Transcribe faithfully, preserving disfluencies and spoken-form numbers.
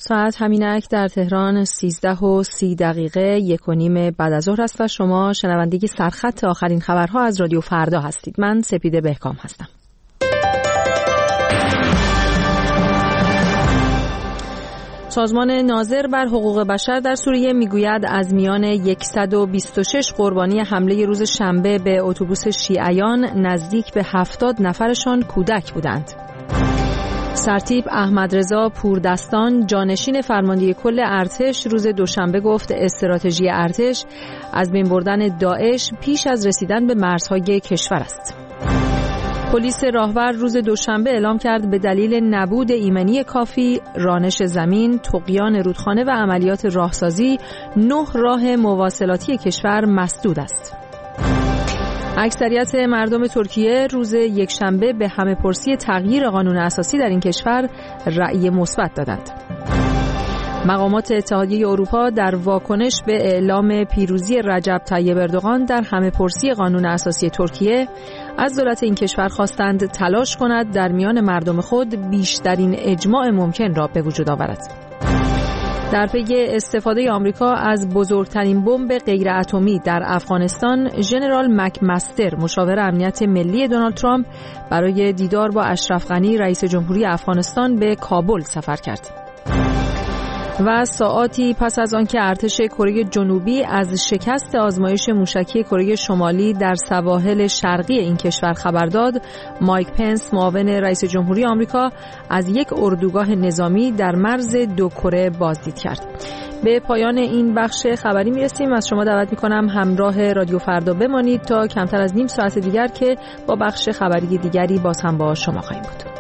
ساعت همینک در تهران سیزده و سی دقیقه یک و نیم بعد از ظهر است و شما شنونده سرخط آخرین خبرها از رادیو فردا هستید. من سپیده بهکام هستم. سازمان ناظر بر حقوق بشر در سوریه میگوید از میان صد و بیست و شش قربانی حمله روز شنبه به اتوبوس شیعیان نزدیک به هفتاد نفرشان کودک بودند. سرتیپ احمدرضا پوردستان جانشین فرمانده کل ارتش روز دوشنبه گفت استراتژی ارتش از بین بردن داعش پیش از رسیدن به مرزهای کشور است. پلیس راهور روز دوشنبه اعلام کرد به دلیل نبود ایمنی کافی، رانش زمین، طغیان رودخانه و عملیات راهسازی نه راه مواصلاتی کشور مسدود است. اکثریت مردم ترکیه روز یکشنبه به همه‌پرسی تغییر قانون اساسی در این کشور رأی مثبت دادند. مقامات اتحادیه اروپا در واکنش به اعلام پیروزی رجب طیب اردوغان در همه‌پرسی قانون اساسی ترکیه از دولت این کشور خواستند تلاش کند در میان مردم خود بیشترین اجماع ممکن را به وجود آورد. در پی استفاده آمریکا از بزرگترین بمب غیر اتمی در افغانستان، ژنرال مکمستر مشاور امنیت ملی دونالد ترامپ برای دیدار با اشرف غنی رئیس جمهوری افغانستان به کابل سفر کرد. و ساعاتی پس از آنکه ارتش کره جنوبی از شکست آزمایش موشکی کره شمالی در سواحل شرقی این کشور خبر داد، مایک پنس معاون رئیس جمهوری آمریکا از یک اردوگاه نظامی در مرز دو کره بازدید کرد. به پایان این بخش خبری میرسیم. از شما دعوت میکنم همراه رادیو فردا بمانید تا کمتر از نیم ساعت دیگر که با بخش خبری دیگری باز هم با شما خواهیم بود.